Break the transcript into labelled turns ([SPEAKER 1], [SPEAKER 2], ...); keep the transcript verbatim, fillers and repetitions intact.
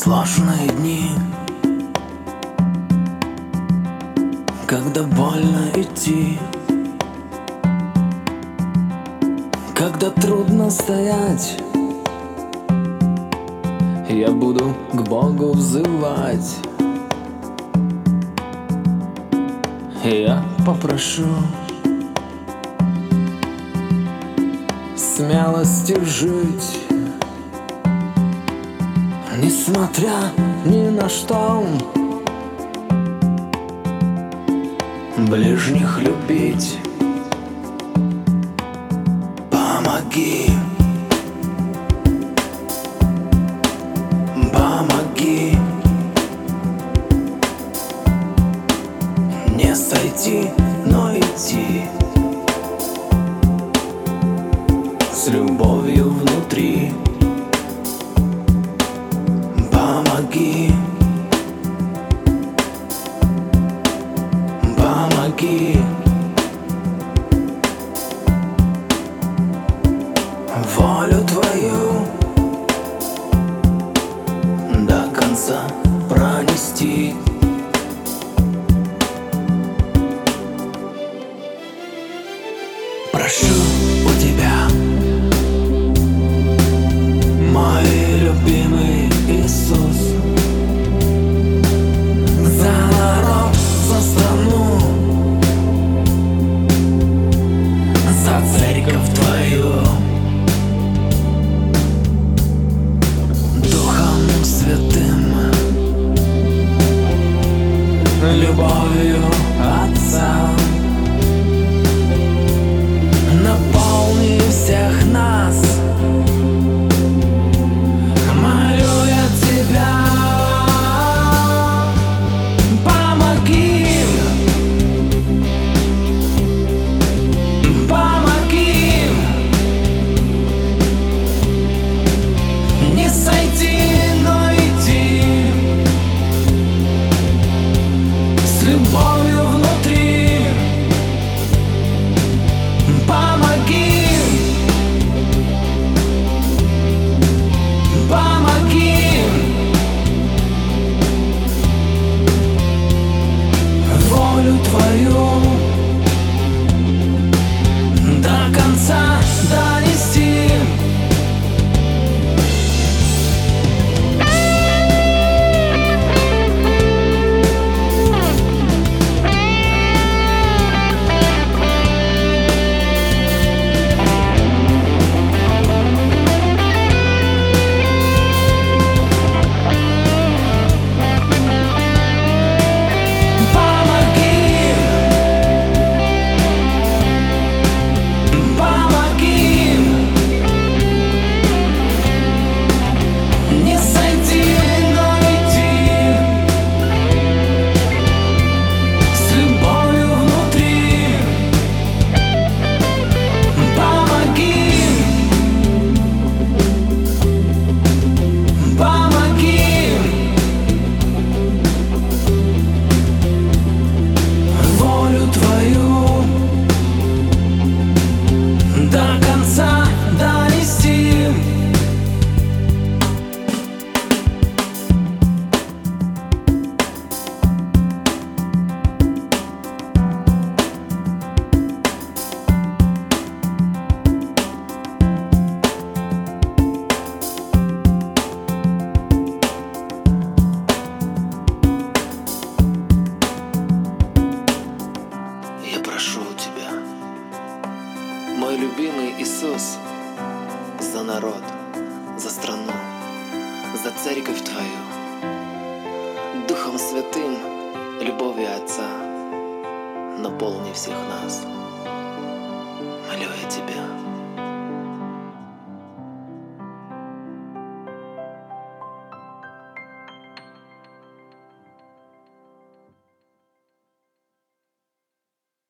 [SPEAKER 1] Сложные дни, когда больно идти, когда трудно стоять, я буду к Богу взывать. Я попрошу смелости жить, несмотря ни на что, ближних любить. Помоги, помоги не сойти, но идти с любовью внутри. Помоги, помоги волю твою до конца пронести. Прошу у тебя, мой любимый Иисус, за народ, за страну, за церковь твою, Духом Святым, любовью Отца. Наполни всех нас, молю я тебя. Помоги, помоги не сойти, но идти с любовью внутри. Помоги, помоги волю твою до конца донести. Мой любимый Иисус, за народ, за страну, за церковь твою, Духом Святым, любовью Отца, наполни всех нас. Молю я тебя.